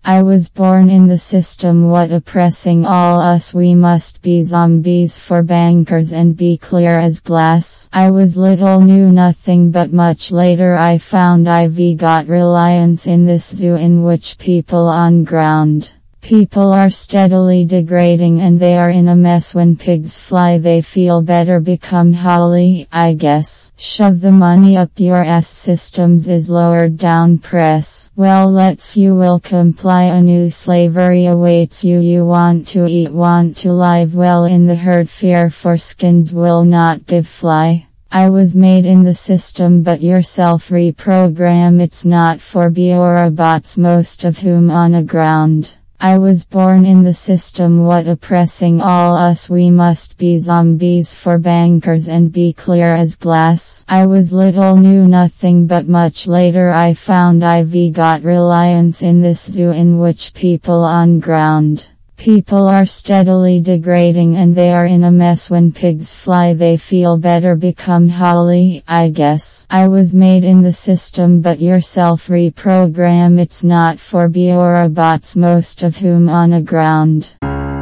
I was born in the system, what oppressing all us, we must be zombies for bankers and be clear as glass. I was little, knew nothing, but much later I found I've got reliance in this zoo in which people on ground. People are steadily degrading and they are in a mess. When pigs fly they feel better, become holly, I guess. Shove the money up your ass, systems is lowered down, press. Well, let's you will comply, a new slavery awaits you. You want to eat, want to live well in the herd, fear for skins will not give fly. I was made in the system, but yourself reprogram, it's not for bots, most of whom on a ground. I was born in the system, what oppressing all us, we must be zombies for bankers and be clear as glass. I was little, knew nothing, but much later I found I've got reliance in this zoo in which people on ground. People are steadily degrading and they are in a mess. When pigs fly they feel better, become holly, I guess. I was made in the system, but yourself reprogram, it's not for bots, most of whom on a ground.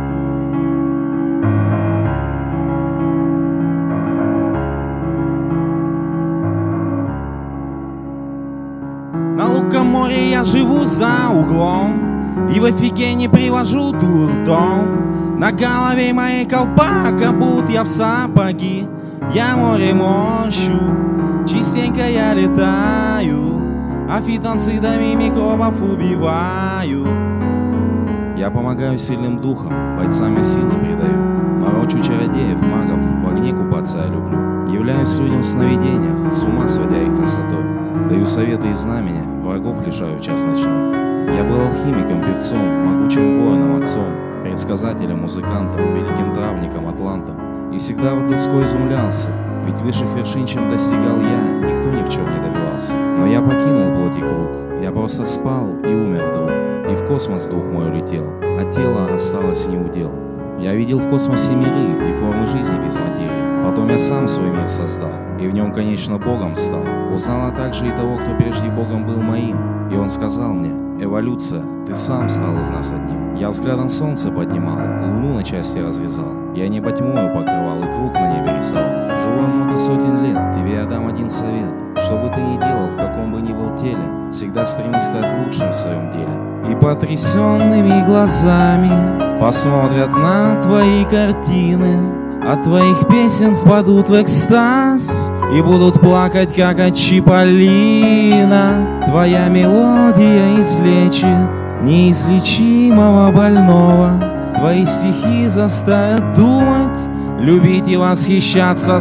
На Лукоморье я живу за углом и в офигении привожу дурдом. На голове моей колпак, обут я в сапоги. Я море мощу, частенько я летаю, а фитонцидами микробов убиваю. Я помогаю сильным духам, бойцам я силы придаю. Морочу чародеев, магов, в огне купаться я люблю. Являюсь людям в сновидениях, с ума сводя их красотой. Даю советы и знамения, врагов лишаю в час ночной. Я был алхимиком, певцом, могучим воином, отцом, предсказателем, музыкантом, великим травником, атлантом. И всегда вот людской изумлялся, ведь высших вершин, чем достигал я, никто ни в чем не добивался. Но я покинул плоть и круг, я просто спал и умер вдруг. И в космос дух мой улетел, а тело осталось неудел. Я видел в космосе миры и формы жизни без материи. Потом я сам свой мир создал, и в нем, конечно, Богом стал. Узнала также и того, кто прежде Богом был моим. И он сказал мне: эволюция, ты сам стал из нас одним. Я взглядом солнце поднимал, луну на части разрезал. Я небо тьмою покрывал и круг на небе рисовал. Живу много сотен лет, тебе я дам один совет. Что бы ты ни делал, в каком бы ни был теле, всегда стремись стать лучшим в своем деле. И потрясенными глазами посмотрят на твои картины, от твоих песен впадут в экстаз и будут плакать, как от Чиполлино. Твоя мелодия излечит неизлечимого больного. Твои стихи заставят думать, любить и восхищаться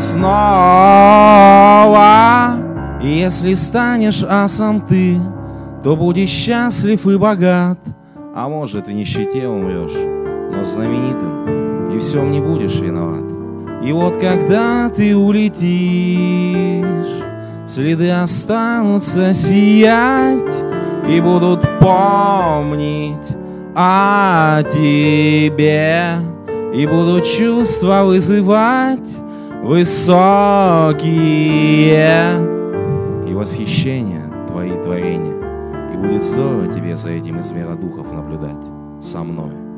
снова. И если станешь асом ты, то будешь счастлив и богат. А может, в нищете умрешь, но знаменитым, и всем не будешь виноват. И вот когда ты улетишь, следы останутся сиять и будут помнить о тебе, и будут чувства вызывать высокие и восхищение твои творения. И будет здорово тебе за этим из мира духов наблюдать со мной.